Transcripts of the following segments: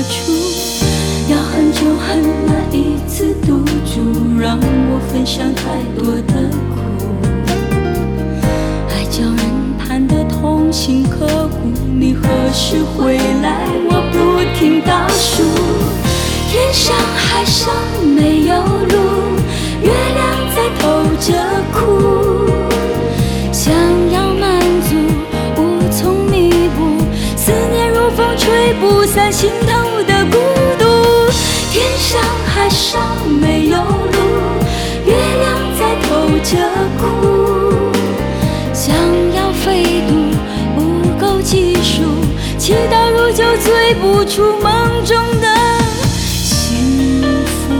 处？要很久很那一次赌注，让我分享太多的苦。爱叫人盼得痛心刻骨，你何时回来？我不停倒数。天上海上没有路，月亮在偷着哭。想要满足，无从弥补，思念如风吹不散心头的孤独。天上海上没有路，月亮在偷着哭。想要飞渡，不够技术，祈祷如酒醉不出梦中的幸福。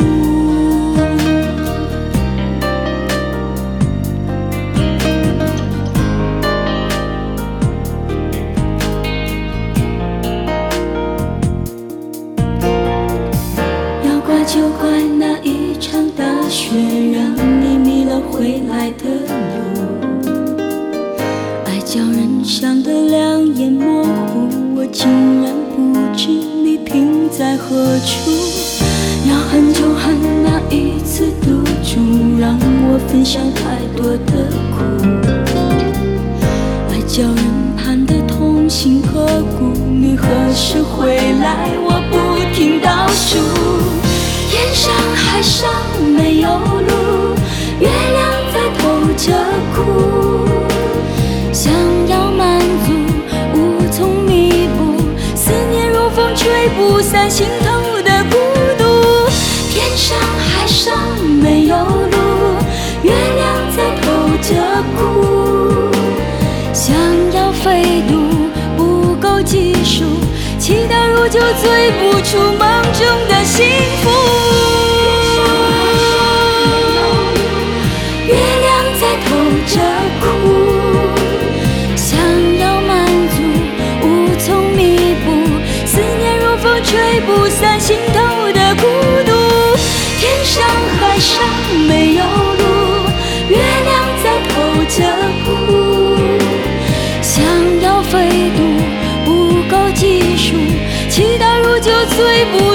要怪就怪那一场大雪，让你迷了回来的路。爱叫人想得两眼模糊，我竟然不知你停在何处。要很久恨那一次赌注，让我分享太多的苦。爱叫人盼得痛心刻骨，你何时回来？我不停倒数。天上海上没有路，月亮在偷着哭。想要满足，无从弥补，思念如风吹不散心头的孤独。天上海上没有路，月亮在偷着哭。想要飞渡，不够技术，祈祷如酒醉不出梦中的幸福。月亮在偷着哭。想要满足，无从弥补，思念如风吹不散心头的孤独。天上海上没有路，月亮在偷着哭。想要飞渡，不够技术，祈祷如酒醉不